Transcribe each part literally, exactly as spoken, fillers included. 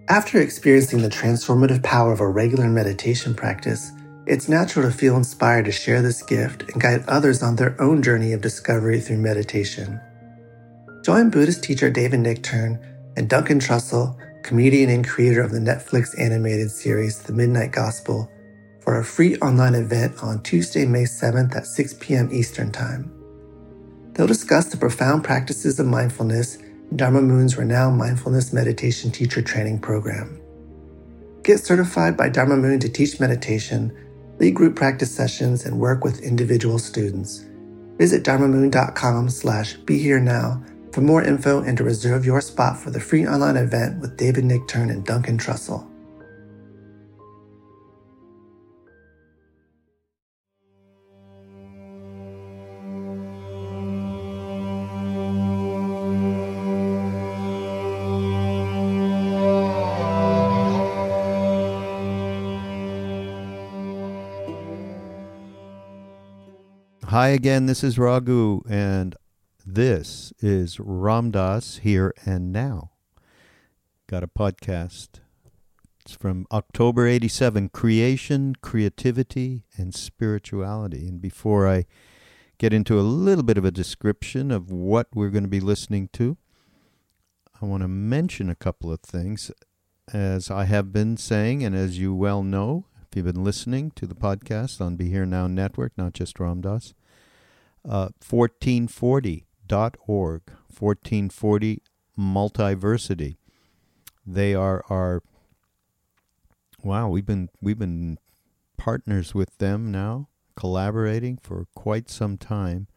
After experiencing the transformative power of a regular meditation practice, it's natural to feel inspired to share this gift and guide others on their own journey of discovery through meditation. Join Buddhist teacher David Nichtern and Duncan Trussell, comedian and creator of the Netflix animated series The Midnight Gospel, for a free online event on Tuesday, May seventh at six p.m. Eastern Time. They'll discuss the profound practices of mindfulness in Dharma Moon's renowned mindfulness meditation teacher training program. Get certified by Dharma Moon to teach meditation, lead group practice sessions, and work with individual students. Visit dharmamoon.com slash be here now for more info and to reserve your spot for the free online event with David Nichtern and Duncan Trussell. Hi again, this is Raghu, and this is Ram Dass Here and Now. Got a podcast. It's from October eighty-seven, Creation, Creativity, and Spirituality. And before I get into a little bit of a description of what we're going to be listening to, I want to mention a couple of things. As I have been saying, and as you well know, if you've been listening to the podcast on Be Here Now Network, not just Ram Dass, uh, fourteen forty dot org, fourteen forty Multiversity. They are our, wow, we've been we've been partners with them now, collaborating for quite some time.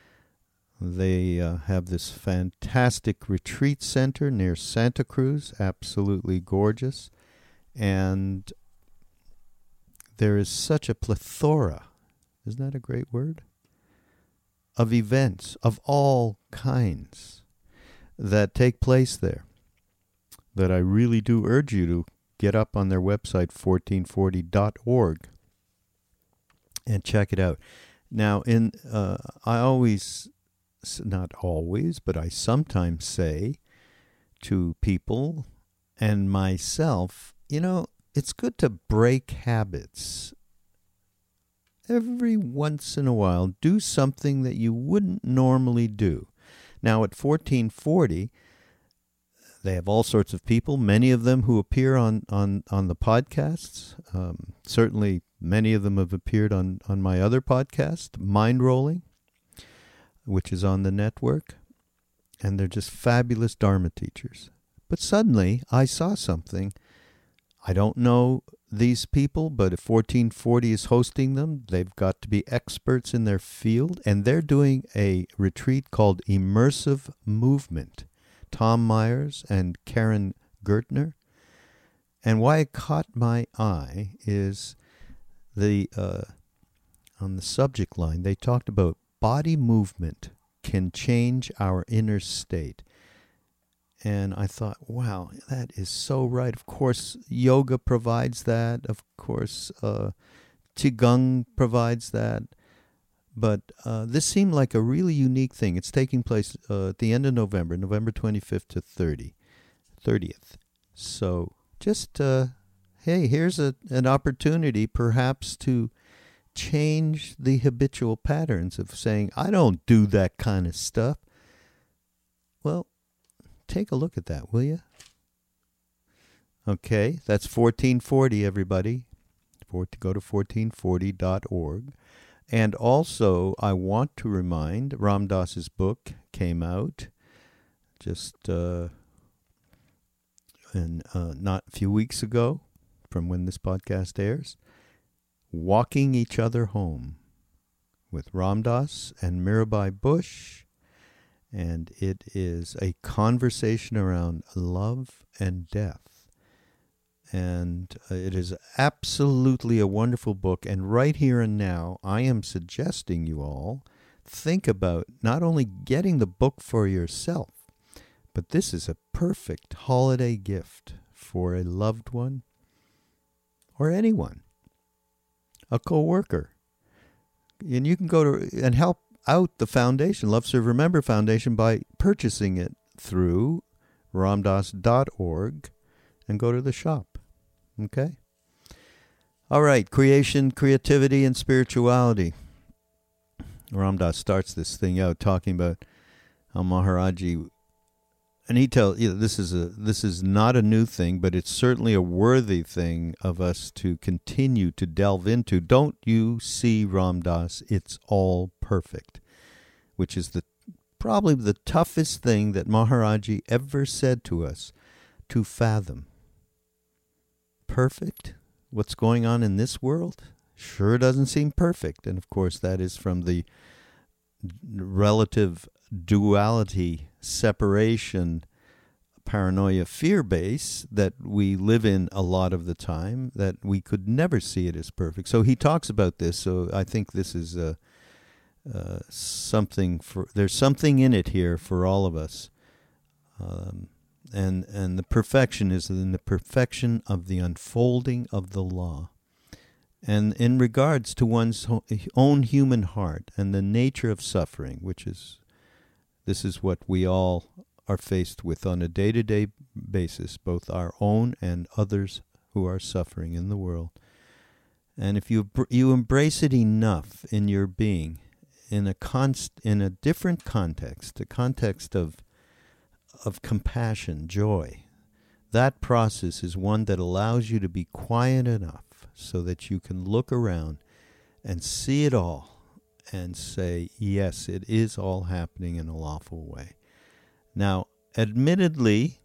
They uh, have this fantastic retreat center near Santa Cruz, absolutely gorgeous, and there is such a plethora, isn't that a great word, of events of all kinds that take place there, that I really do urge you to get up on their website, fourteen forty dot org, and check it out. Now, in uh, I always, not always, but I sometimes say to people and myself, you know, it's good to break habits. Every once in a while, do something that you wouldn't normally do. Now, at fourteen forty, they have all sorts of people, many of them who appear on, on, on the podcasts. Um, certainly, many of them have appeared on, on my other podcast, Mind Rolling, which is on the network. And they're just fabulous Dharma teachers. But suddenly, I saw something. I don't know these people, but if fourteen forty is hosting them, they've got to be experts in their field, and they're doing a retreat called Immersive Movement. Tom Myers and Karen Gertner. And why it caught my eye is the uh, on the subject line, they talked about body movement can change our inner state. And I thought, wow, that is so right. Of course, yoga provides that. Of course, uh, Qigong provides that. But uh, this seemed like a really unique thing. It's taking place uh, at the end of November, November twenty-fifth to thirtieth. So just, uh, hey, here's a, an opportunity perhaps to change the habitual patterns of saying, I don't do that kind of stuff. Well, take a look at that, will you? Okay, that's fourteen forty, everybody. For, to go to fourteen forty dot org. And also, I want to remind, Ram Dass's book came out just uh, in, uh, not a few weeks ago from when this podcast airs. Walking Each Other Home with Ram Dass and Mirabai Bush. And it is a conversation around love and death. And uh, it is absolutely a wonderful book. And right here and now, I am suggesting you all think about not only getting the book for yourself, but this is a perfect holiday gift for a loved one or anyone, a coworker. And you can go to and help out the foundation, Love Serve Remember Foundation, by purchasing it through ram dass dot org and go to the shop. Okay? All right, creation, creativity, and spirituality. Ram Dass starts this thing out talking about how Maharaji, and he tells, you know, this is a this is not a new thing, but it's certainly a worthy thing of us to continue to delve into. Don't you see, Ram Dass? It's all perfect, which is the probably the toughest thing that Maharaji ever said to us to fathom. Perfect? What's going on in this world? Sure doesn't seem perfect. And of course, that is from the relative duality, separation, paranoia, fear base that we live in a lot of the time, that we could never see it as perfect. So he talks about this. So I think this is a, uh, something for, there's something in it here for all of us. Um, and, and the perfection is in the perfection of the unfolding of the law. And in regards to one's own human heart and the nature of suffering, which is, this is what we all are faced with on a day-to-day basis, both our own and others who are suffering in the world. And if you you embrace it enough in your being, in a const, in a different context, a context of of compassion, joy, that process is one that allows you to be quiet enough so that you can look around and see it all and say, yes, it is all happening in a lawful way. Now, admittedly,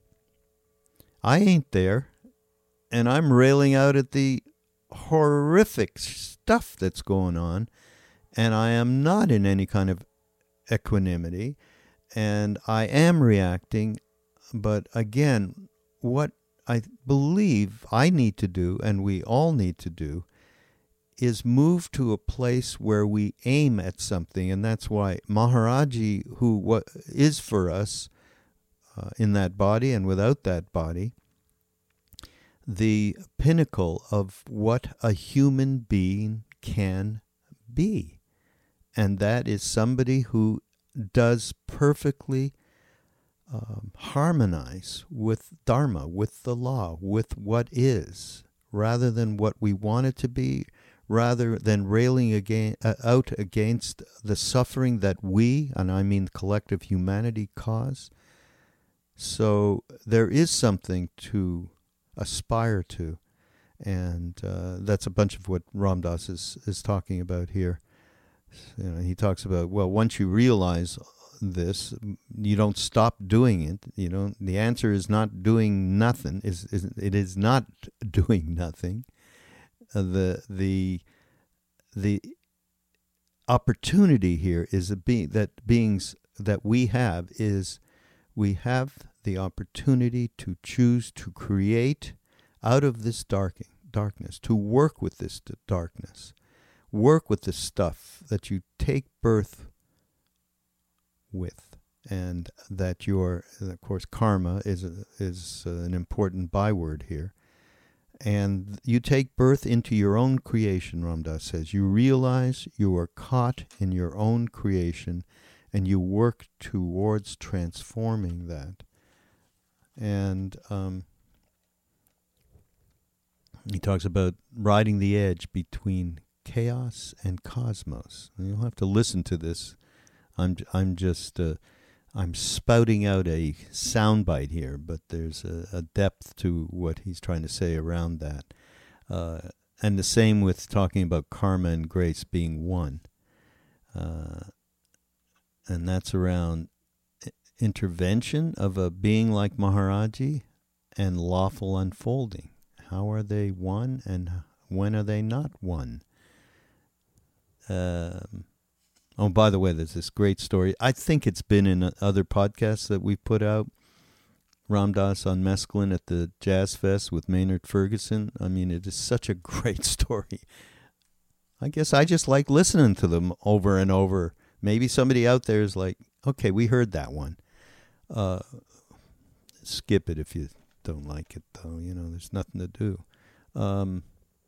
I ain't there, and I'm railing out at the horrific stuff that's going on, and I am not in any kind of equanimity, and I am reacting, but again, what I believe I need to do, and we all need to do, is move to a place where we aim at something. And that's why Maharaji, who what is for us uh, in that body and without that body, the pinnacle of what a human being can be. And that is somebody who does perfectly Um, harmonize with Dharma, with the law, with what is, rather than what we want it to be, rather than railing again, uh, out against the suffering that we, and I mean collective humanity, cause. So there is something to aspire to, and uh, that's a bunch of what Ram Dass is, is talking about here. You know, he talks about, well, once you realize this, you don't stop doing it. You know, the answer is not doing nothing. Is is it is not doing nothing. Uh, the the the opportunity here is a being that beings that we have is we have the opportunity to choose to create out of this darking darkness, to work with this darkness, work with the stuff that you take birth with, and that your, of course, karma is a, is an important byword here, and you take birth into your own creation. Ram Dass says you realize you are caught in your own creation, and you work towards transforming that. And um, he talks about riding the edge between chaos and cosmos. And you'll have to listen to this. I'm I'm just uh, I'm spouting out a soundbite here, but there's a, a depth to what he's trying to say around that, uh, and the same with talking about karma and grace being one, uh, and that's around intervention of a being like Maharaji and lawful unfolding. How are they one, and when are they not one? Um. Oh, by the way, there's this great story. I think it's been in other podcasts that we've put out. Ram Dass on mescaline at the Jazz Fest with Maynard Ferguson. I mean, it is such a great story. I guess I just like listening to them over and over. Maybe somebody out there is like, okay, we heard that one. Uh, skip it if you don't like it, though. You know, there's nothing to do. Um,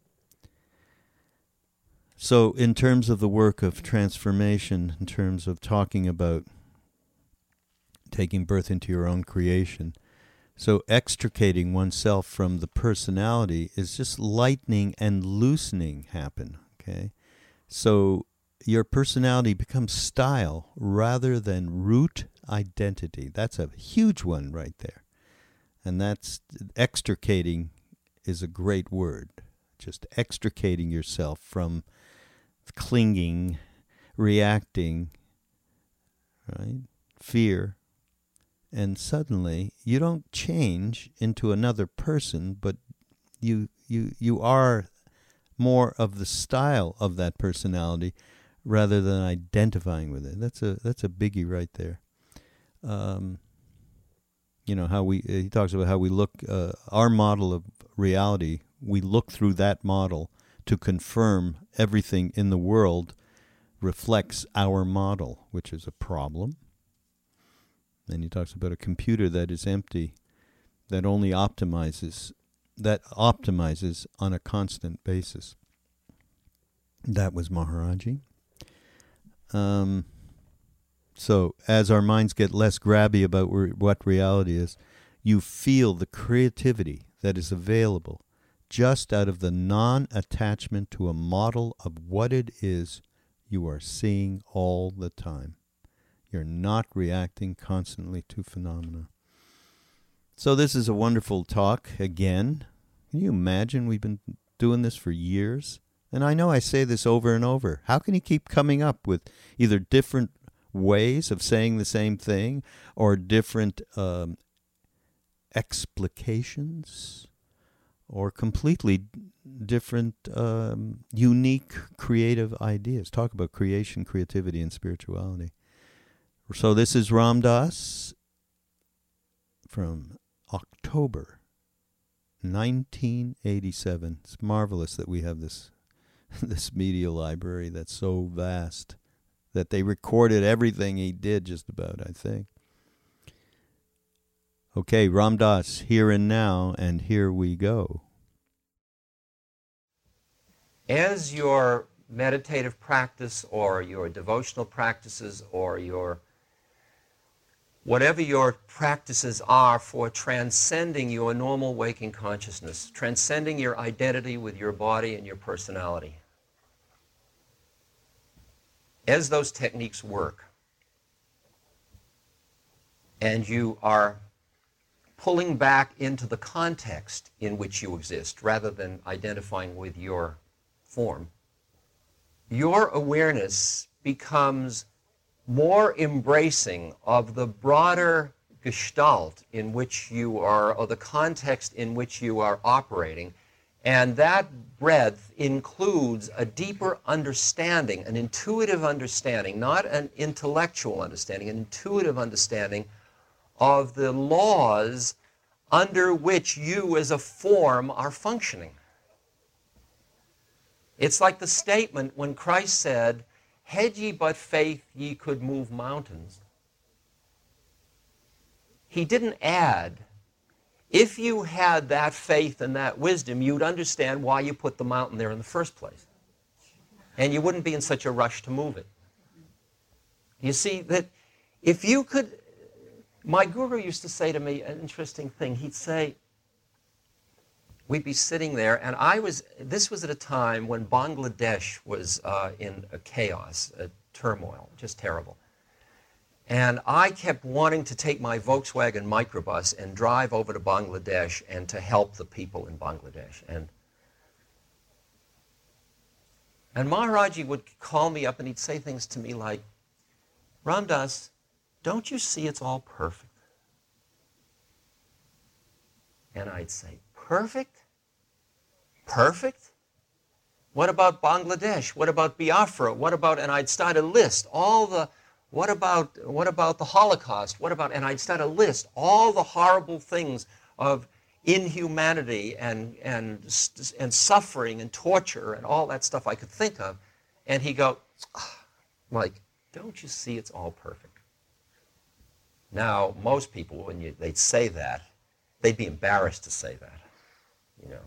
So in terms of the work of transformation, in terms of talking about taking birth into your own creation, So extricating oneself from the personality is just lightening and loosening happen, okay? So your personality becomes style rather than root identity. That's a huge one right there. And that's extricating is a great word. Just extricating yourself from clinging, reacting, right? Fear. And suddenly you don't change into another person, but you you you are more of the style of that personality rather than identifying with it. That's a that's a biggie right there. Um, you know how we he talks about how we look uh, our model of reality. We look through that model to confirm everything in the world reflects our model, which is a problem. And he talks about a computer that is empty, that only optimizes, that optimizes on a constant basis. That was Maharaji. Um, so as our minds get less grabby about re- what reality is, you feel the creativity that is available just out of the non-attachment to a model of what it is you are seeing all the time. You're not reacting constantly to phenomena. So this is a wonderful talk again. Can you imagine we've been doing this for years? And I know I say this over and over. How can you keep coming up with either different ways of saying the same thing or different um, explications or completely different, um, unique, creative ideas? Talk about creation, creativity, and spirituality. So this is Ram Dass from October nineteen eighty-seven. It's marvelous that we have this this media library that's so vast that they recorded everything he did just about, I think. Okay, Ram Dass, here and now, and here we go. As your meditative practice or your devotional practices or your whatever your practices are for transcending your normal waking consciousness, transcending your identity with your body and your personality. As those techniques work, and you are pulling back into the context in which you exist, rather than identifying with your form, your awareness becomes more embracing of the broader gestalt in which you are, or the context in which you are operating. And that breadth includes a deeper understanding, an intuitive understanding, not an intellectual understanding, an intuitive understanding of the laws under which you as a form are functioning. It's like the statement when Christ said, "Had ye but faith, ye could move mountains." He didn't add, if you had that faith and that wisdom, you'd understand why you put the mountain there in the first place. And you wouldn't be in such a rush to move it. You see, that if you could, my guru used to say to me an interesting thing. He'd say, we'd be sitting there, and I was, this was at a time when Bangladesh was uh, in a chaos, a turmoil, just terrible. And I kept wanting to take my Volkswagen microbus and drive over to Bangladesh and to help the people in Bangladesh. And, and Maharaji would call me up and he'd say things to me like, "Ram Dass, don't you see it's all perfect?" And I'd say, "Perfect? Perfect? What about Bangladesh? What about Biafra? What about," and I'd start a list, all the, what about, what about the Holocaust? What about, and I'd start a list, all the horrible things of inhumanity and, and, and suffering and torture and all that stuff I could think of. And he'd go, ah, like, "Don't you see it's all perfect?" Now, most people, when you, they'd say that, they'd be embarrassed to say that, you know.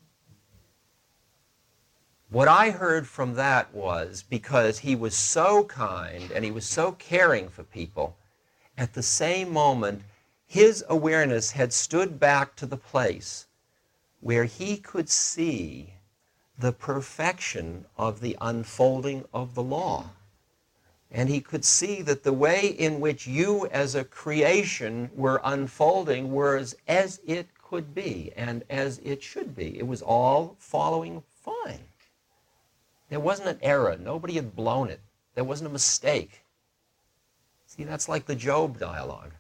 What I heard from that was, because he was so kind and he was so caring for people, at the same moment his awareness had stood back to the place where he could see the perfection of the unfolding of the law. And he could see that the way in which you as a creation were unfolding was as it could be and as it should be. It was all following fine. There wasn't an error. Nobody had blown it. There wasn't a mistake. See, that's like the Job dialogue.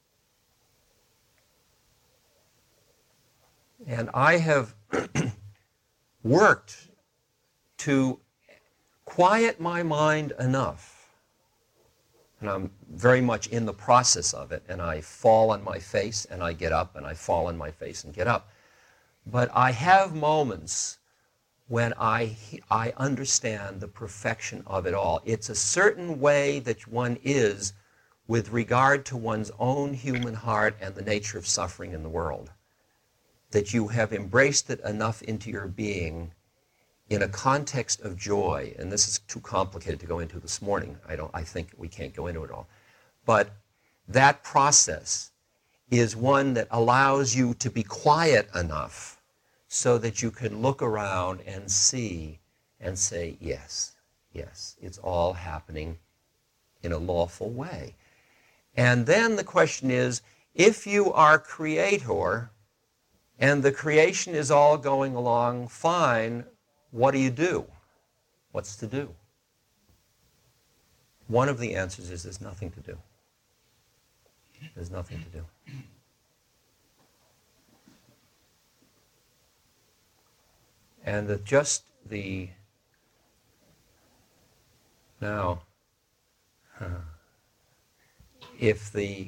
And I have worked to quiet my mind enough, and I'm very much in the process of it, and I fall on my face and I get up, and I fall on my face and get up. But I have moments when I, I understand the perfection of it all. It's a certain way that one is with regard to one's own human heart and the nature of suffering in the world, that you have embraced it enough into your being in a context of joy, and this is too complicated to go into this morning. I don't. I think we can't go into it all. But that process is one that allows you to be quiet enough so that you can look around and see and say, yes, yes, it's all happening in a lawful way. And then the question is, if you are creator and the creation is all going along fine, what do you do? What's to do? One of the answers is there's nothing to do. There's nothing to do. And that just the, now, if the,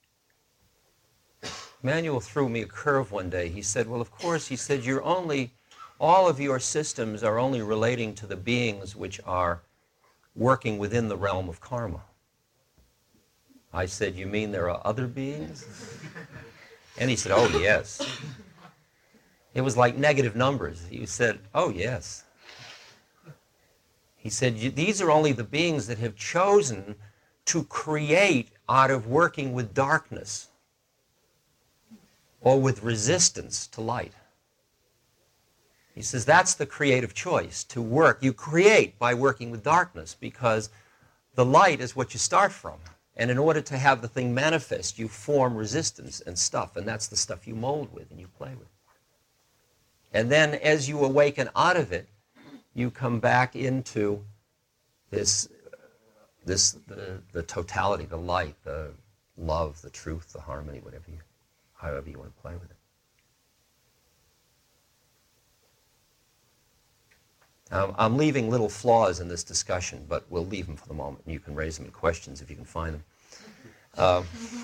Manuel threw me a curve one day. He said, well, of course, he said, you're only, all of your systems are only relating to the beings which are working within the realm of karma. I said, you mean there are other beings? And he said, oh, yes. It was like negative numbers. He said, oh, yes. He said, these are only the beings that have chosen to create out of working with darkness or with resistance to light. He says that's the creative choice, to work. You create by working with darkness because the light is what you start from. And in order to have the thing manifest, you form resistance and stuff, and that's the stuff you mold with and you play with. And then as you awaken out of it, you come back into this, this the, the totality, the light, the love, the truth, the harmony, whatever you, however you want to play with it. Um, I'm leaving little flaws in this discussion, but we'll leave them for the moment, and you can raise them in questions if you can find them. Um,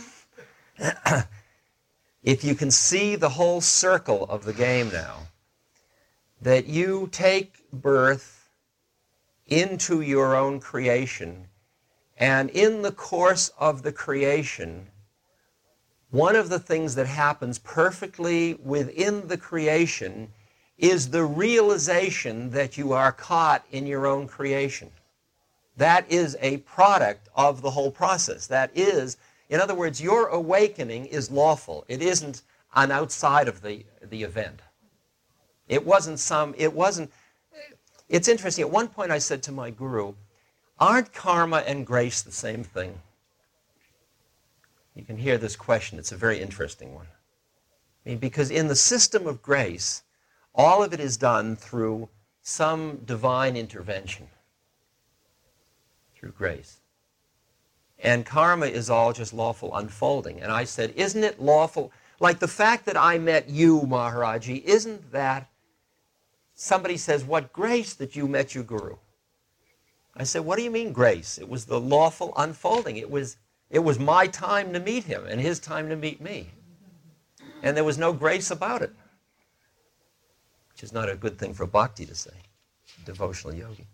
if you can see the whole circle of the game now, that you take birth into your own creation, and in the course of the creation, one of the things that happens perfectly within the creation is the realization that you are caught in your own creation. That is a product of the whole process. That is, in other words, your awakening is lawful. It isn't on outside of the, the event. It wasn't some, it wasn't, it's interesting. At one point I said to my guru, aren't karma and grace the same thing? You can hear this question. It's a very interesting one. I mean, because in the system of grace, all of it is done through some divine intervention, through grace. And karma is all just lawful unfolding. And I said, isn't it lawful? Like the fact that I met you, Maharaji, isn't that, somebody says, what grace that you met your guru? I said, what do you mean grace? It was the lawful unfolding. It was, it was my time to meet him and his time to meet me. And there was no grace about it. Which is not a good thing for bhakti to say, devotional yogi.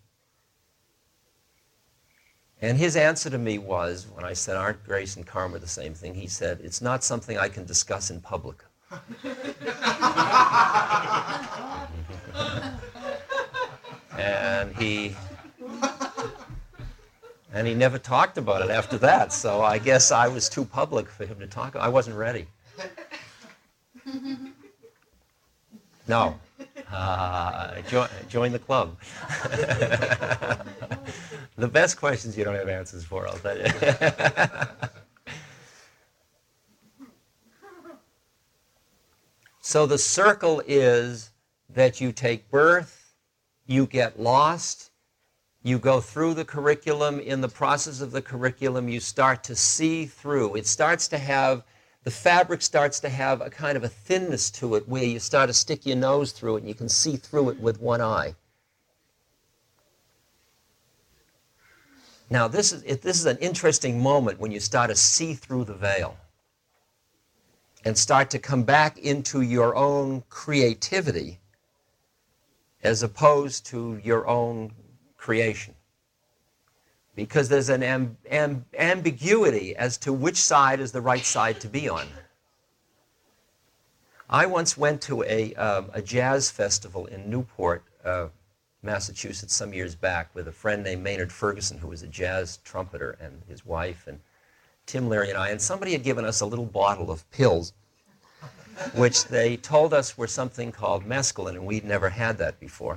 And his answer to me was, when I said, aren't grace and karma the same thing? He said, it's not something I can discuss in public. And he, and And he never talked about it after that, so I guess I was too public for him to talk. I wasn't ready. No. Uh, join, join the club. The best questions you don't have answers for, I'll tell you. So the circle is that you take birth, you get lost, you go through the curriculum. In the process of the curriculum, you start to see through. It starts to have, the fabric starts to have a kind of a thinness to it where you start to stick your nose through it and you can see through it with one eye. Now, this is, it, this is an interesting moment when you start to see through the veil and start to come back into your own creativity as opposed to your own creation. Because there's an amb amb ambiguity as to which side is the right side to be on. I once went to a, um, a jazz festival in Newport, uh, Massachusetts, some years back with a friend named Maynard Ferguson, who was a jazz trumpeter, and his wife, and Tim Leary and I, and somebody had given us a little bottle of pills, which they told us were something called mescaline, and we'd never had that before.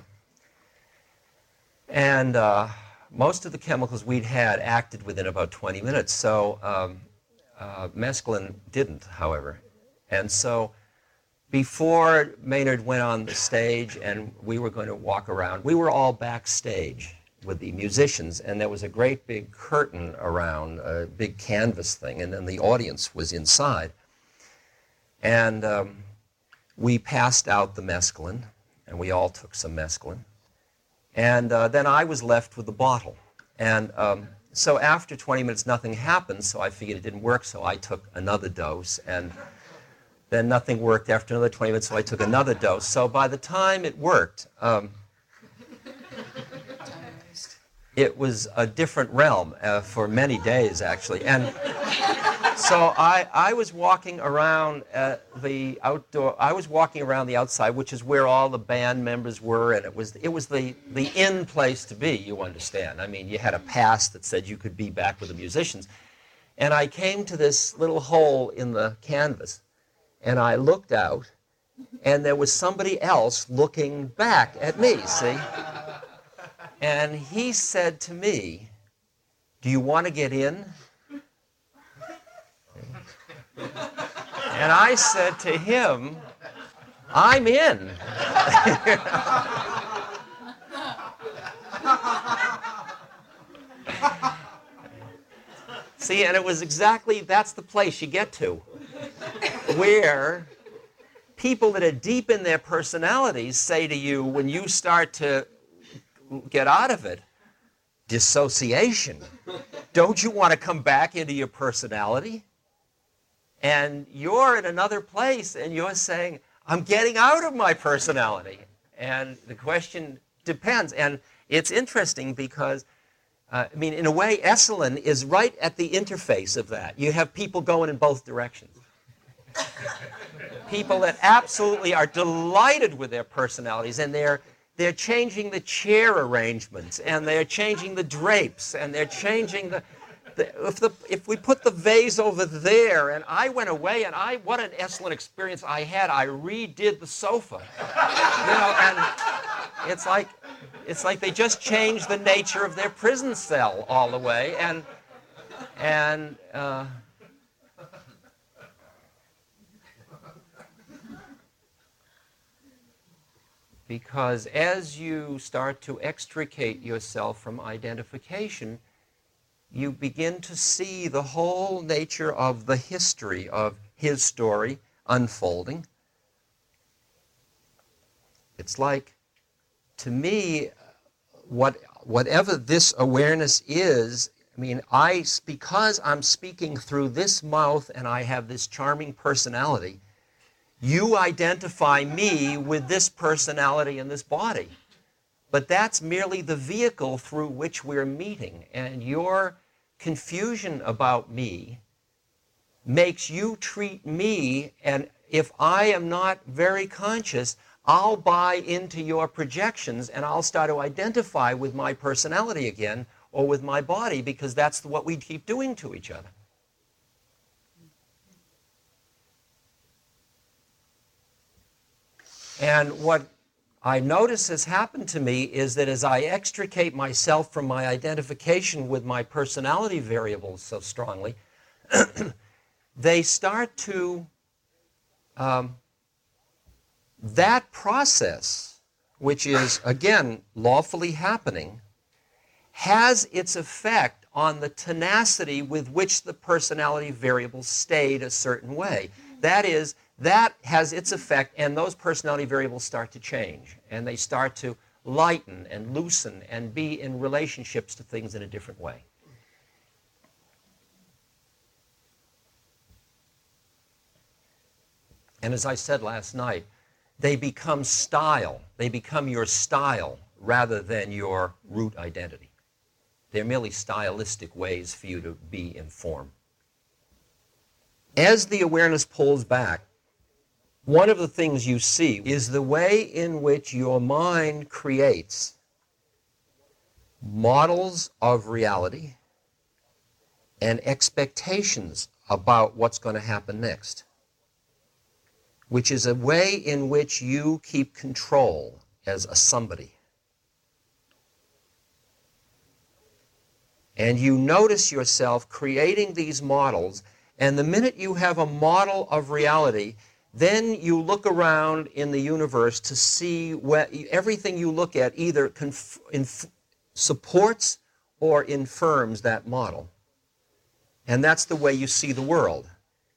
And uh, most of the chemicals we'd had acted within about twenty minutes, so um, uh, mescaline didn't, however. And so before Maynard went on the stage and we were going to walk around, we were all backstage with the musicians, and there was a great big curtain around, a big canvas thing, and then the audience was inside. And um, we passed out the mescaline, and we all took some mescaline. And uh, then I was left with the bottle. And um, so after twenty minutes, nothing happened, so I figured it didn't work, so I took another dose. And then nothing worked after another twenty minutes, so I took another dose. So by the time it worked, um, it was a different realm uh, for many days, actually. And so I, I was walking around uh, the outdoor, I was walking around the outside, which is where all the band members were, and it was, it was the, the in place to be, you understand. I mean, you had a pass that said you could be back with the musicians. And I came to this little hole in the canvas, and I looked out, and there was somebody else looking back at me, see? And he said to me, "Do you want to get in?" And I said to him, "I'm in." See, and it was exactly, that's the place you get to, where people that are deep in their personalities say to you, when you start to get out of it, dissociation. Don't you want to come back into your personality? And you're in another place and you're saying, I'm getting out of my personality. And the question depends. And it's interesting because, uh, I mean, in a way, Esalen is right at the interface of that. You have people going in both directions. People that absolutely are delighted with their personalities, and they're They're changing the chair arrangements, and they're changing the drapes, and they're changing the, the, if the, if we put the vase over there, and I went away, and I, what an excellent experience I had. I redid the sofa, you know, and it's like, it's like they just changed the nature of their prison cell all the way, and, and, uh, because as you start to extricate yourself from identification, you begin to see the whole nature of the history of his story unfolding. It's like, to me, what, whatever this awareness is, I mean, I, because I'm speaking through this mouth and I have this charming personality, you identify me with this personality and this body. But that's merely the vehicle through which we're meeting. And your confusion about me makes you treat me, and if I am not very conscious, I'll buy into your projections and I'll start to identify with my personality again, or with my body, because that's what we keep doing to each other. And what I notice has happened to me is that as I extricate myself from my identification with my personality variables so strongly, they start to, um, that process, which is, again, lawfully happening, has its effect on the tenacity with which the personality variables stayed a certain way. That is, that has its effect, and those personality variables start to change, and they start to lighten and loosen and be in relationships to things in a different way. And as I said last night, they become style. They become your style rather than your root identity. They're merely stylistic ways for you to be in form. As the awareness pulls back, one of the things you see is the way in which your mind creates models of reality and expectations about what's going to happen next, which is a way in which you keep control as a somebody. And you notice yourself creating these models, and the minute you have a model of reality, then you look around in the universe to see where everything you look at either conf- inf- supports or infirms that model. And that's the way you see the world.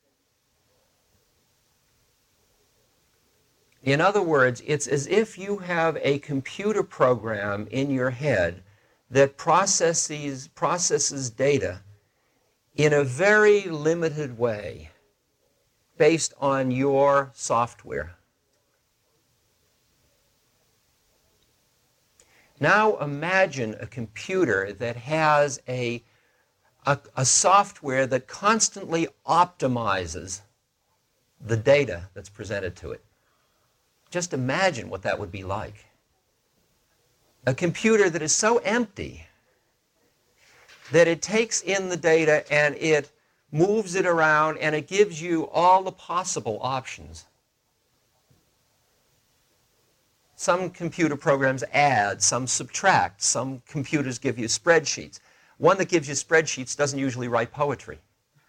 In other words, it's as if you have a computer program in your head that processes, processes data in a very limited way based on your software. Now imagine a computer that has a, a, a software that constantly optimizes the data that's presented to it. Just imagine what that would be like. A computer that is so empty that it takes in the data and it moves it around and it gives you all the possible options. Some computer programs add, some subtract, some computers give you spreadsheets. One that gives you spreadsheets doesn't usually write poetry.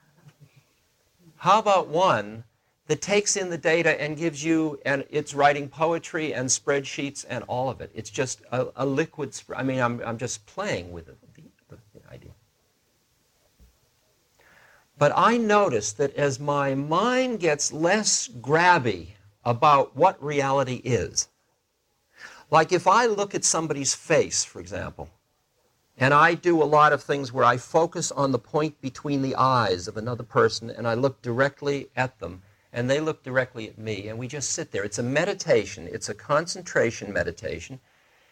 How about one that takes in the data and gives you, and it's writing poetry and spreadsheets and all of it. It's just a, a liquid, sp- I mean, I'm, I'm just playing with it, the, the, the idea. But I notice that as my mind gets less grabby about what reality is, like if I look at somebody's face, for example, and I do a lot of things where I focus on the point between the eyes of another person and I look directly at them, and they look directly at me, and we just sit there. It's a meditation. It's a concentration meditation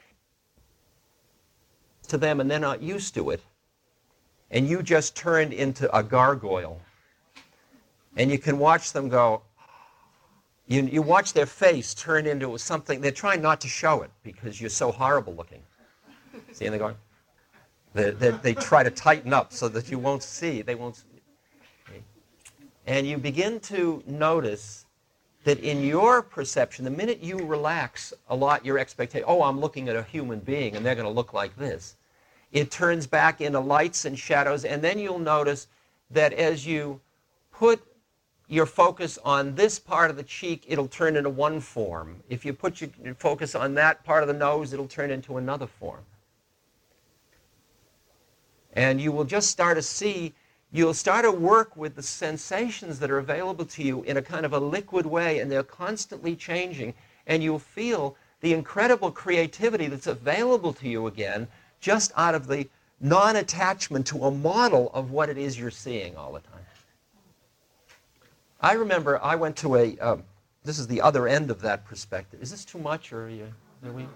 to them, and they're not used to it. And you just turned into a gargoyle. And you can watch them go, you, you watch their face turn into something. They're trying not to show it because you're so horrible looking. See, and they're going, they, they, they try to tighten up so that you won't see. They won't see. And you begin to notice that in your perception, the minute you relax a lot your expectation, oh, I'm looking at a human being and they're going to look like this, it turns back into lights and shadows, and then you'll notice that as you put your focus on this part of the cheek, it'll turn into one form. If you put your focus on that part of the nose, it'll turn into another form. And you will just start to see You'll start to work with the sensations that are available to you in a kind of a liquid way, and they're constantly changing, and you'll feel the incredible creativity that's available to you again just out of the non-attachment to a model of what it is you're seeing all the time. I remember I went to a, um, this is the other end of that perspective. Is this too much, or are you, are we?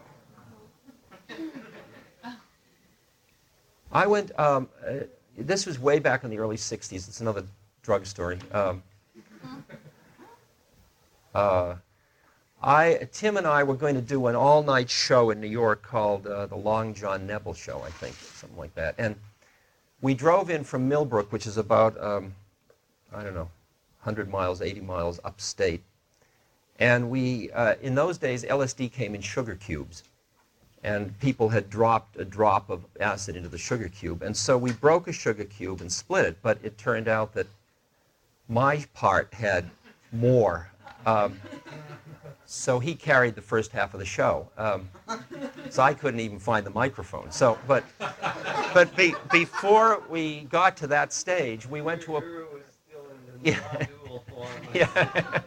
I went, um, uh, this was way back in the early sixties. It's another drug story. Um, uh, I, Tim and I were going to do an all-night show in New York called uh, the Long John Nebel Show, I think, something like that. And we drove in from Millbrook, which is about, um, I don't know, one hundred miles, eighty miles upstate. And we, uh, in those days, L S D came in sugar cubes. And people had dropped a drop of acid into the sugar cube. And so we broke a sugar cube and split it, but it turned out that my part had more. Um, so he carried the first half of the show. Um, so I couldn't even find the microphone. So, but, but be, before we got to that stage, we went to a... Yeah. Yeah.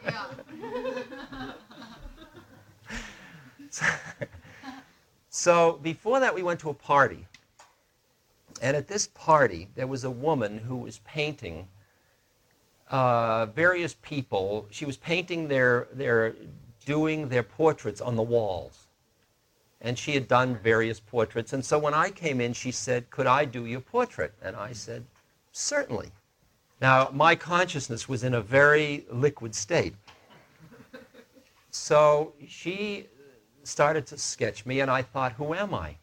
so, so before that, we went to a party. And at this party, there was a woman who was painting uh, various people. She was painting their, their, doing their portraits on the walls. And she had done various portraits. And so when I came in, she said, "Could I do your portrait?" And I said, "Certainly." Now, my consciousness was in a very liquid state. So she started to sketch me, and I thought, who am I?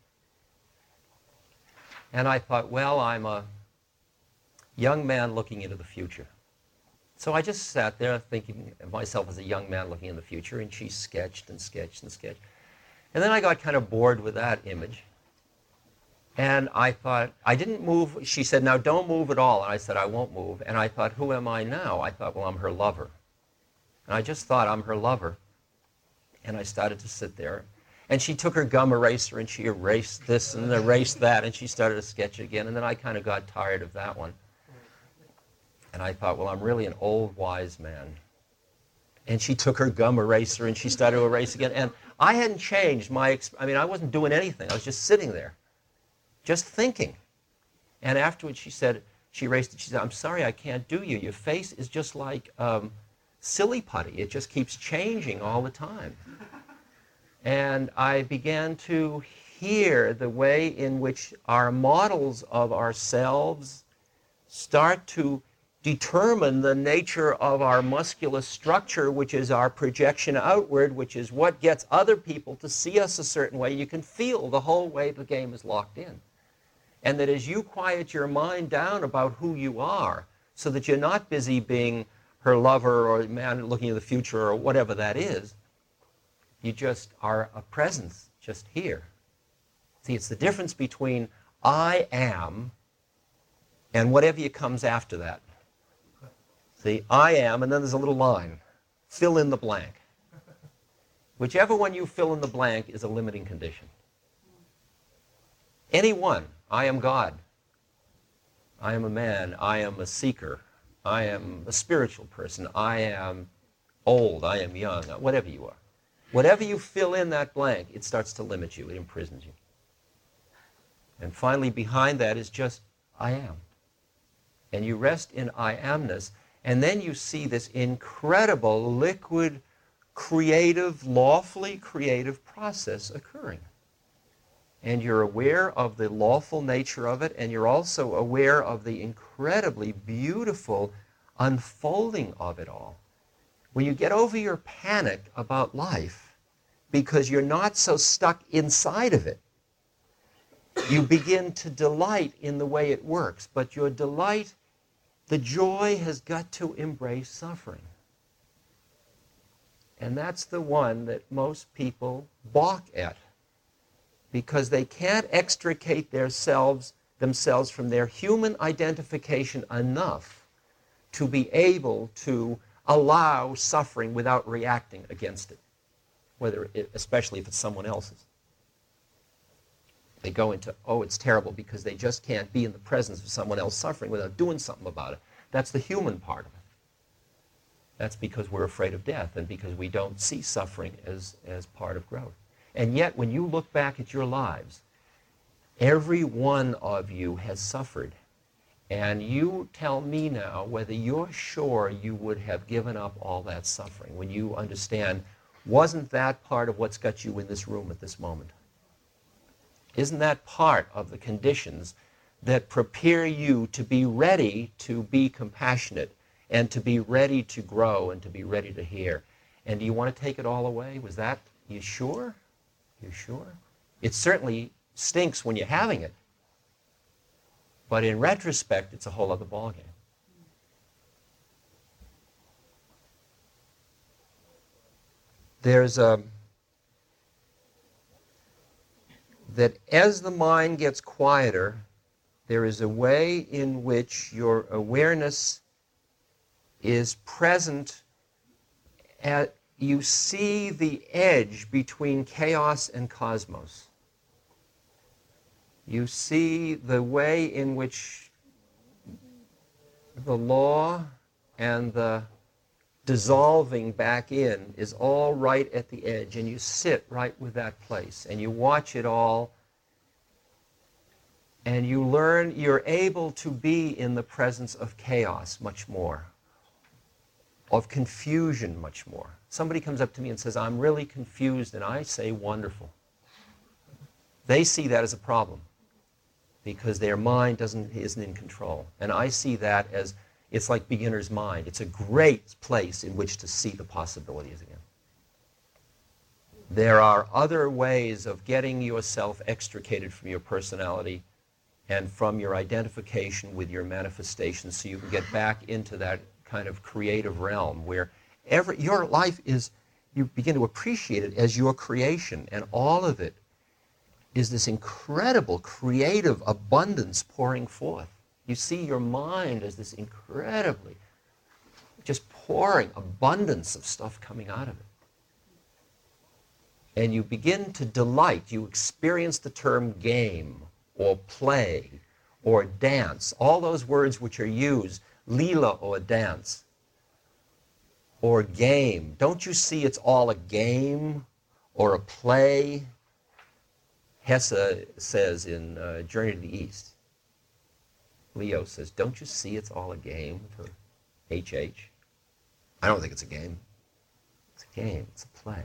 And I thought, well, I'm a young man looking into the future. So I just sat there thinking of myself as a young man looking in the future, and she sketched and sketched and sketched. And then I got kind of bored with that image. And I thought, I didn't move. She said, "Now don't move at all." And I said, "I won't move." And I thought, who am I now? I thought, well, I'm her lover. And I just thought, I'm her lover. And I started to sit there. And she took her gum eraser and she erased this and erased that. And she started to sketch again. And then I kind of got tired of that one. And I thought, well, I'm really an old, wise man. And she took her gum eraser and she started to erase again. And I hadn't changed my, exp- I mean, I wasn't doing anything. I was just sitting there, just thinking. And afterwards she said, she erased it. She said, "I'm sorry, I can't do you. Your face is just like um, silly putty. It just keeps changing all the time." And I began to hear the way in which our models of ourselves start to determine the nature of our muscular structure, which is our projection outward, which is what gets other people to see us a certain way. You can feel the whole way the game is locked in. And that as you quiet your mind down about who you are, so that you're not busy being her lover or man looking at the future or whatever that is, you just are a presence just here. See, it's the difference between I am and whatever comes after that. See, I am, and then there's a little line. Fill in the blank. Whichever one you fill in the blank is a limiting condition. Any one. I am God. I am a man. I am a seeker. I am a spiritual person. I am old. I am young. Whatever you are. Whatever you fill in that blank, it starts to limit you. It imprisons you. And finally, behind that is just I am. And you rest in I amness, and then you see this incredible, liquid, creative, lawfully creative process occurring. And you're aware of the lawful nature of it, and you're also aware of the incredibly beautiful unfolding of it all. When you get over your panic about life, because you're not so stuck inside of it, you begin to delight in the way it works. But your delight, the joy has got to embrace suffering. And that's the one that most people balk at, because they can't extricate themselves, themselves from their human identification enough to be able to allow suffering without reacting against it, whether it, especially if it's someone else's. They go into, oh, it's terrible, because they just can't be in the presence of someone else suffering without doing something about it. That's the human part of it. That's because we're afraid of death and because we don't see suffering as, as part of growth. And yet, when you look back at your lives, every one of you has suffered. And you tell me now whether you're sure you would have given up all that suffering when you understand, wasn't that part of what's got you in this room at this moment? Isn't that part of the conditions that prepare you to be ready to be compassionate and to be ready to grow and to be ready to hear? And do you want to take it all away? Was that, you sure? You sure? It certainly stinks when you're having it. But in retrospect, it's a whole other ballgame. There's a, that as the mind gets quieter, there is a way in which your awareness is present at, you see the edge between chaos and cosmos. You see the way in which the law and the dissolving back in is all right at the edge, and you sit right with that place, and you watch it all, and you learn, you're able to be in the presence of chaos much more, of confusion much more. Somebody comes up to me and says, I'm really confused, and I say, wonderful. They see that as a problem because their mind doesn't, isn't in control. And I see that as, it's like beginner's mind. It's a great place in which to see the possibilities again. There are other ways of getting yourself extricated from your personality and from your identification with your manifestations so you can get back into that kind of creative realm where every, your life is, you begin to appreciate it as your creation, and all of it is this incredible creative abundance pouring forth. You see your mind as this incredibly just pouring abundance of stuff coming out of it. And you begin to delight. You experience the term game or play or dance, all those words which are used, lila or dance or game. Don't you see it's all a game or a play? Hesse says in uh, Journey to the East, Leo says, don't you see it's all a game to H H? I don't think it's a game. It's a game. It's a play.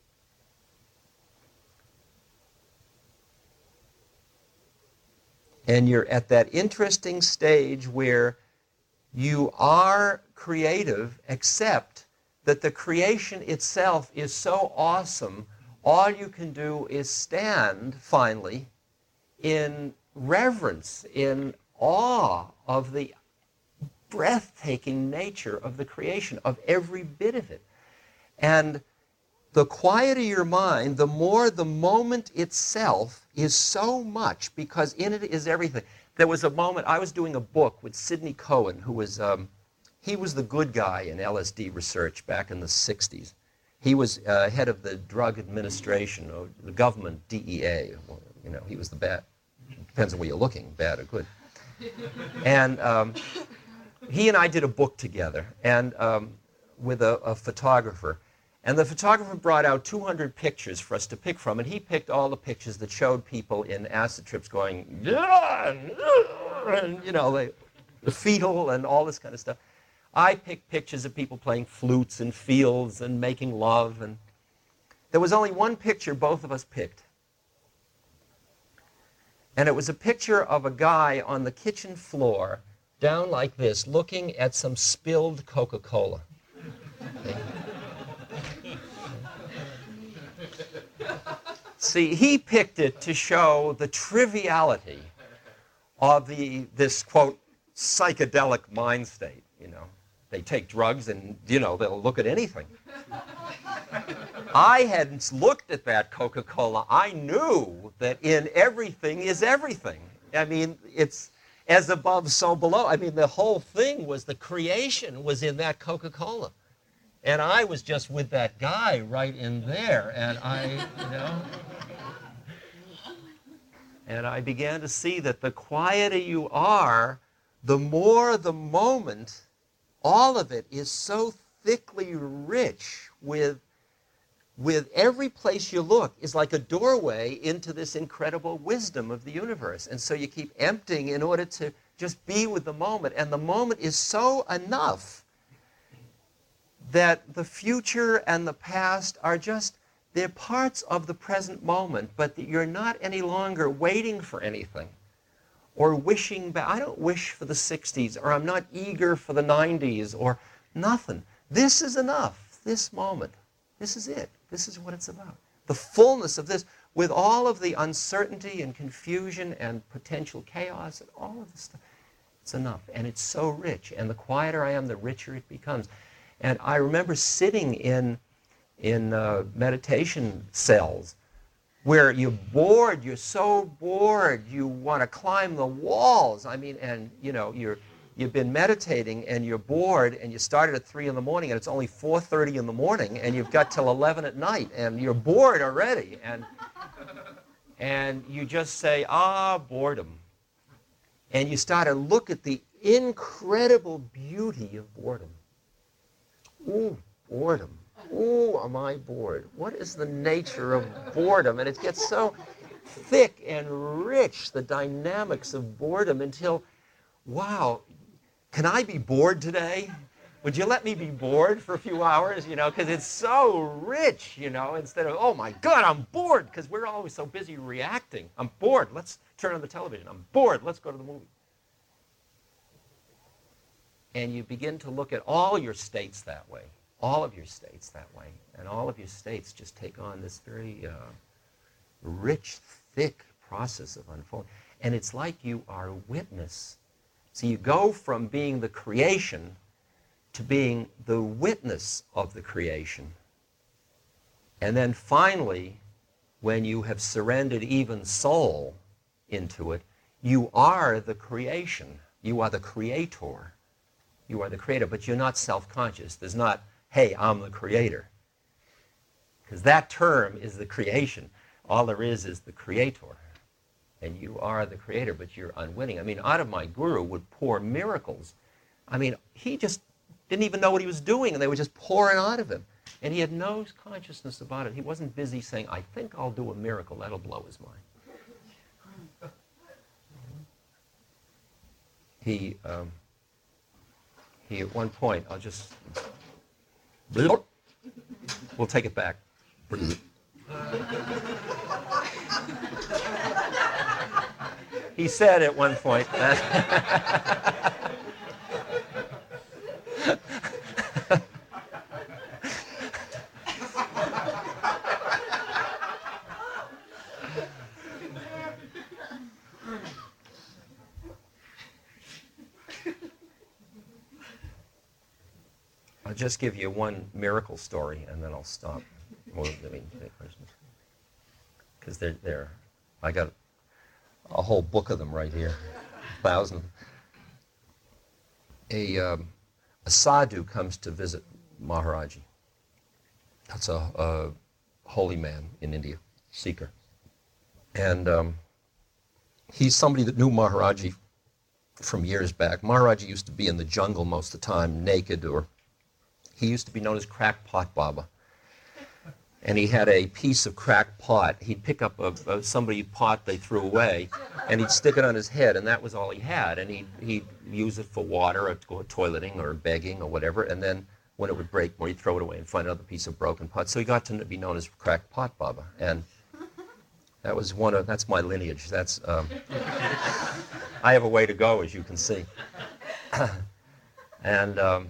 And you're at that interesting stage where you are creative, except that the creation itself is so awesome, all you can do is stand, finally, in reverence, in awe of the breathtaking nature of the creation, of every bit of it. And the quieter your mind, the more the moment itself is so much, because in it is everything. There was a moment, I was doing a book with Sidney Cohen, who was, um, he was the good guy in L S D research back in the sixties. He was uh, head of the Drug Administration, or the government, D E A. Well, you know, he was the bad. Depends on where you're looking, bad or good. And um, he and I did a book together, and um, with a, a photographer. And the photographer brought out two hundred pictures for us to pick from, and he picked all the pictures that showed people in acid trips going, yeah, and, you know, they, the fetal and all this kind of stuff. I picked pictures of people playing flutes in fields and making love, and there was only one picture both of us picked. And it was a picture of a guy on the kitchen floor, down like this, looking at some spilled Coca-Cola. Okay? See, he picked it to show the triviality of the, this, quote, psychedelic mind state, you know. They take drugs and, you know, they'll look at anything. I hadn't looked at that Coca-Cola. I knew that in everything is everything. I mean, it's as above, so below. I mean, the whole thing was, the creation was in that Coca-Cola. And I was just with that guy right in there, and I, you know, and I began to see that the quieter you are, the more the moment, all of it is so thickly rich with, with every place you look is like a doorway into this incredible wisdom of the universe. And so you keep emptying in order to just be with the moment, and the moment is so enough that the future and the past are just, they're parts of the present moment, but that you're not any longer waiting for anything or wishing back. I don't wish for the sixties, or I'm not eager for the nineties, or nothing. This is enough, this moment. This is it. This is what it's about. The fullness of this, with all of the uncertainty and confusion and potential chaos and all of this stuff, it's enough. And it's so rich. And the quieter I am, the richer it becomes. And I remember sitting in, in uh, meditation cells where you're bored, you're so bored, you want to climb the walls. I mean, and, you know, you're, you've been meditating and you're bored and you started at three in the morning and it's only four thirty in the morning and you've got till eleven at night and you're bored already. And, and you just say, ah, boredom. And you start to look at the incredible beauty of boredom. Ooh, boredom. Ooh, am I bored? What is the nature of boredom? And it gets so thick and rich, the dynamics of boredom, until, wow, can I be bored today? Would you let me be bored for a few hours, you know, because it's so rich, you know, instead of, oh my God, I'm bored, because we're always so busy reacting. I'm bored, let's turn on the television. I'm bored, let's go to the movie. And you begin to look at all your states that way. All of your states that way. And all of your states just take on this very uh, rich, thick process of unfolding. And it's like you are a witness. So you go from being the creation to being the witness of the creation. And then finally, when you have surrendered even soul into it, you are the creation. You are the creator. You are the creator, but you're not self-conscious. There's not, hey, I'm the creator. Because that term is the creation. All there is is the creator. And you are the creator, but you're unwitting. I mean, out of my guru would pour miracles. I mean, he just didn't even know what he was doing, and they were just pouring out of him. And he had no consciousness about it. He wasn't busy saying, I think I'll do a miracle. That'll blow his mind. He, um, he at one point, I'll just... We'll take it back. He said at one point that I'll just give you one miracle story and then I'll stop. Well, I mean, because they're there. I got a whole book of them right here, a thousand of them. A, um, a sadhu comes to visit Maharaji. That's a, a holy man in India, seeker. And um, he's somebody that knew Maharaji from years back. Maharaji used to be in the jungle most of the time, naked, or he used to be known as Crackpot Baba. And he had a piece of cracked pot. He'd pick up a, a somebody's pot they threw away, and he'd stick it on his head, and that was all he had. And he'd, he'd use it for water, or, or toileting, or begging, or whatever. And then when it would break more, he'd throw it away and find another piece of broken pot. So he got to be known as Cracked Pot Baba. And that was one of, that's my lineage. That's, um, I have a way to go, as you can see. and... Um,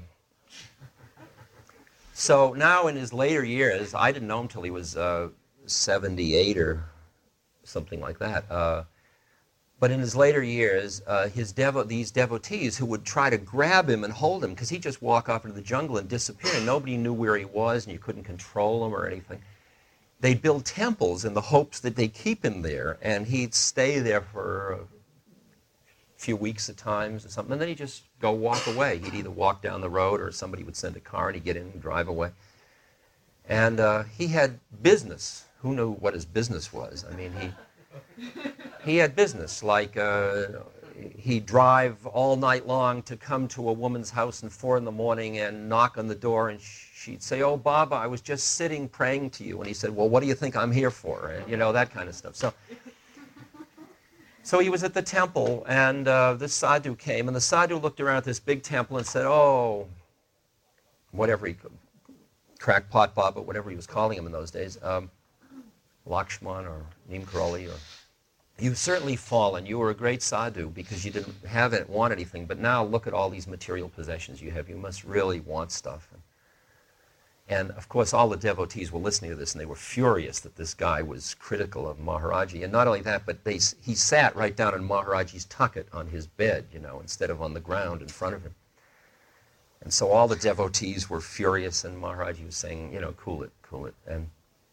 So now in his later years, I didn't know him till he was uh, seventy-eight or something like that. Uh, but in his later years, uh, his devo- these devotees who would try to grab him and hold him, because he'd just walk off into the jungle and disappear, and nobody knew where he was, and you couldn't control him or anything. They'd build temples in the hopes that they'd keep him there, and he'd stay there for a few weeks at times or something, and then he'd just go walk away. He'd either walk down the road or somebody would send a car and he'd get in and drive away. And uh, he had business. Who knew what his business was? I mean, he he had business, like uh, he'd drive all night long to come to a woman's house at four in the morning and knock on the door, and she'd say, "Oh, Baba, I was just sitting praying to you." And he said, "Well, what do you think I'm here for?" And, you know, that kind of stuff. So So he was at the temple, and uh, this sadhu came, and the sadhu looked around at this big temple and said, "Oh, whatever he could, Crackpot Baba, whatever he was calling him in those days, um, Lakshman or Neem Karoli, or you've certainly fallen. You were a great sadhu because you didn't have it, want anything, but now look at all these material possessions you have. You must really want stuff." And of course, all the devotees were listening to this, and they were furious that this guy was critical of Maharaji. And not only that, but they, he sat right down in Maharaji's tucket on his bed, you know, instead of on the ground in front of him. And so all the devotees were furious, and Maharaji was saying, you know, cool it, cool it. And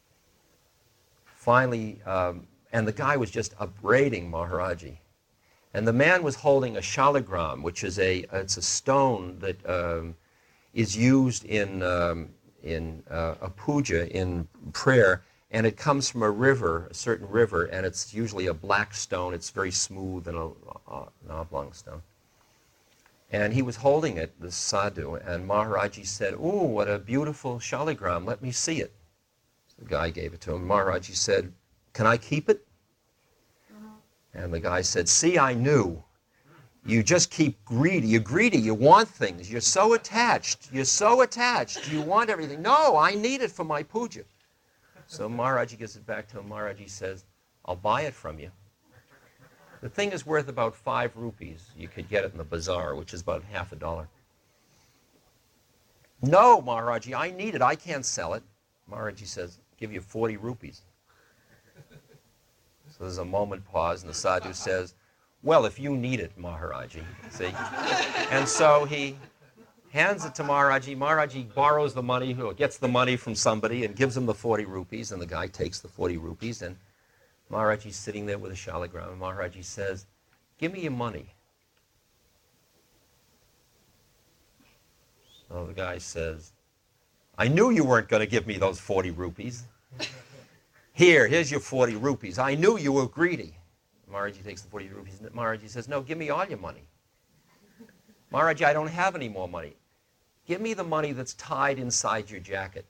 finally, um, and the guy was just upbraiding Maharaji. And the man was holding a shaligram, which is a, it's a stone that um, is used in, um, in uh, a puja, in prayer, and it comes from a river, a certain river, and it's usually a black stone. It's very smooth and a, a, an oblong stone. And he was holding it, this sadhu, and Maharaji said, "Ooh, what a beautiful shaligram, let me see it." So the guy gave it to him. Maharaji said, "Can I keep it?" And the guy said, "See, I knew. You just keep greedy. You're greedy. You want things. You're so attached. You're so attached. You want everything. No, I need it for my puja." So Maharaji gives it back to him. Maharaji says, "I'll buy it from you. The thing is worth about five rupees. You could get it in the bazaar, which is about half a dollar." "No, Maharaji, I need it. I can't sell it." Maharaji says, "I'll give you forty rupees. So there's a moment pause, and the sadhu says, "Well, if you need it, Maharaji." See? And so he hands it to Maharaji. Maharaji borrows the money, or gets the money from somebody, and gives him the forty rupees, and the guy takes the forty rupees, and Maharaji's sitting there with a shaligram, and Maharaji says, "Give me your money." So the guy says, "I knew you weren't going to give me those forty rupees. Here, here's your forty rupees. I knew you were greedy." Maharaji takes the forty rupees, and Maharaji says, "No, give me all your money." "Maharaji, I don't have any more money." "Give me the money that's tied inside your jacket."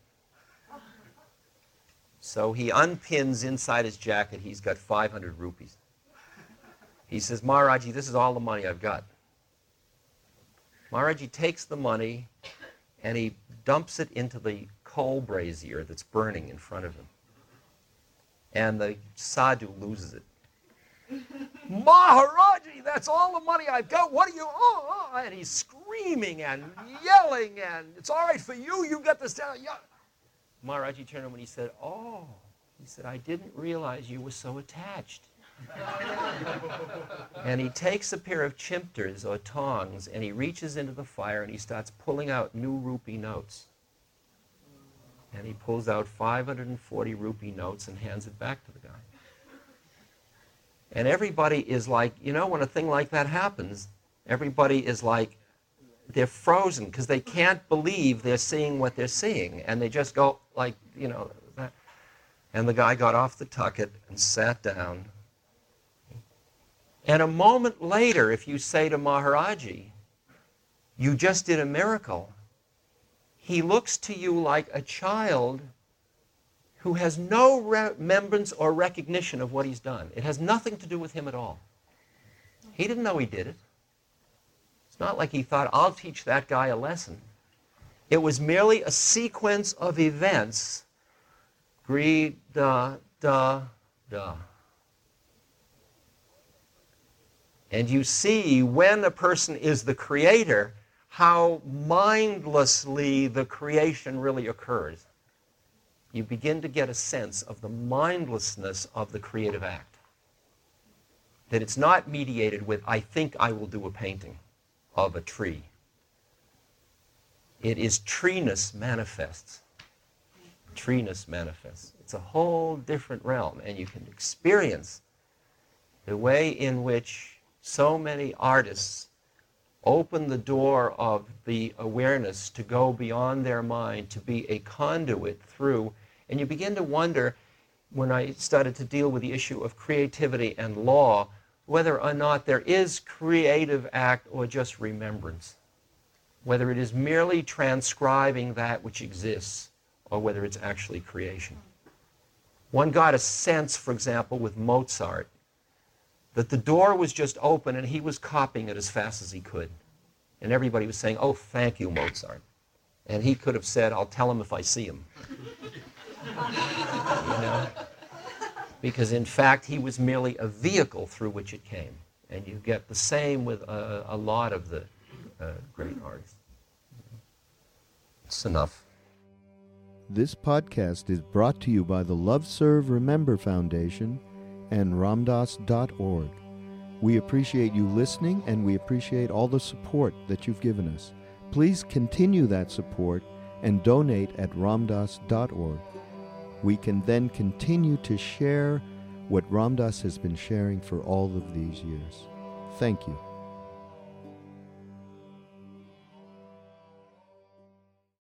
So he unpins inside his jacket, he's got five hundred rupees. He says, "Maharaji, this is all the money I've got." Maharaji takes the money and he dumps it into the coal brazier that's burning in front of him. And the sadhu loses it. "Maharaji, that's all the money I've got. What are you, oh, oh," and he's screaming and yelling, and "It's all right for you, you got this down." Yeah. Maharaji turned to him and he said, "Oh," he said, "I didn't realize you were so attached." And he takes a pair of chimpters or tongs and he reaches into the fire and he starts pulling out new rupee notes. And he pulls out five hundred forty rupee notes and hands it back to the guy. And everybody is like, you know, when a thing like that happens, everybody is like, they're frozen because they can't believe they're seeing what they're seeing. And they just go like, you know, that. And the guy got off the tucket and sat down. And a moment later, if you say to Maharaji, "You just did a miracle," he looks to you like a child who has no remembrance or recognition of what he's done. It has nothing to do with him at all. He didn't know he did it. It's not like he thought, "I'll teach that guy a lesson." It was merely a sequence of events. Greed, da, da, da. And you see, when a person is the creator, how mindlessly the creation really occurs. You begin to get a sense of the mindlessness of the creative act. That it's not mediated with, "I think I will do a painting of a tree." It is treeness manifests. Treeness manifests. It's a whole different realm, and you can experience the way in which so many artists open the door of the awareness to go beyond their mind, to be a conduit through. And you begin to wonder, when I started to deal with the issue of creativity and law, whether or not there is creative act or just remembrance. Whether it is merely transcribing that which exists, or whether it's actually creation. One got a sense, for example, with Mozart, that the door was just open and he was copying it as fast as he could. And everybody was saying, "Oh, thank you, Mozart." And he could have said, "I'll tell him if I see him." You know? Because in fact, he was merely a vehicle through which it came. And you get the same with a, a lot of the uh, great artists. It's enough. This podcast is brought to you by the Love Serve Remember Foundation and ramdas dot org. We appreciate you listening, and we appreciate all the support that you've given us. Please continue that support and donate at ramdas dot org. We can then continue to share what Ram Dass has been sharing for all of these years. Thank you.